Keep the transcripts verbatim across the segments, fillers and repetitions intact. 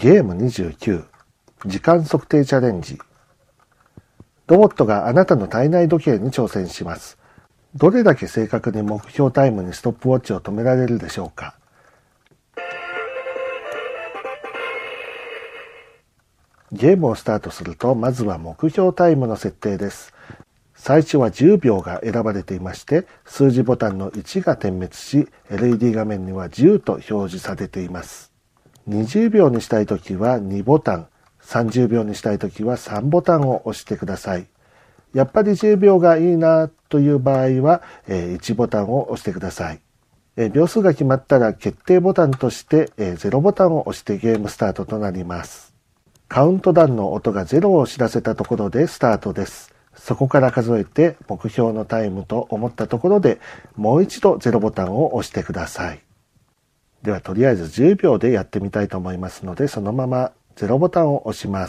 ゲームにじゅうきゅう、時間測定チャレンジ。ロボットがあなたの体内時計に挑戦します。どれだけ正確に目標タイムにストップウォッチを止められるでしょうか。ゲームをスタートすると、まずは目標タイムの設定です。最初はじゅうびょうが選ばれていまして、数字ボタンのいちが点滅し、エルイーディー 画面にはじゅうと表示されています。にじゅうびょうにしたいときはにボタン、さんじゅうびょうにしたいときはさんボタンを押してください。やっぱりじゅうびょうがいいなという場合は、いちボタンを押してください。秒数が決まったら決定ボタンとしてゼロボタンを押してゲームスタートとなります。カウントダウンの音がゼロを知らせたところでスタートです。そこから数えて目標のタイムと思ったところでもう一度ゼロボタンを押してください。ではとりあえずじゅうびょうでやってみたいと思いますので、そのままゼロボタンを押します。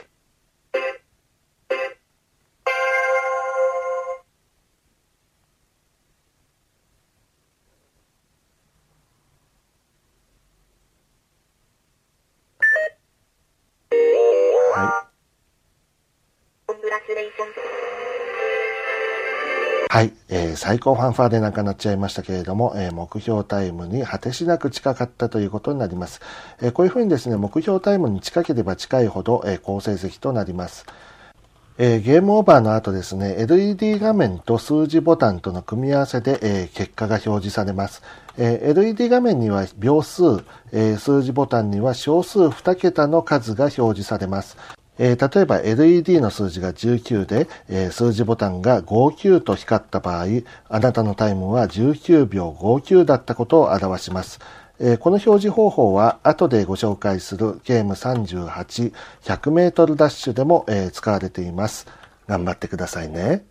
はい、えー、最高ファンファーレなんかなっちゃいましたけれども、えー、目標タイムに果てしなく近かったということになります。えー、こういうふうにですね、目標タイムに近ければ近いほど、えー、好成績となります。えー、ゲームオーバーの後ですね、エルイーディー 画面と数字ボタンとの組み合わせで、えー、結果が表示されます。えー、エルイーディー 画面には秒数、えー、数字ボタンには小数に桁の数が表示されます。えー、例えば エルイーディー の数字がじゅうきゅうで、えー、数字ボタンがごじゅうきゅうと光った場合、あなたのタイムはじゅうきゅうびょうごじゅうきゅうだったことを表します。えー、この表示方法は後でご紹介するゲームさんじゅうはち、ひゃくメートルダッシュでも、えー、使われています。頑張ってくださいね。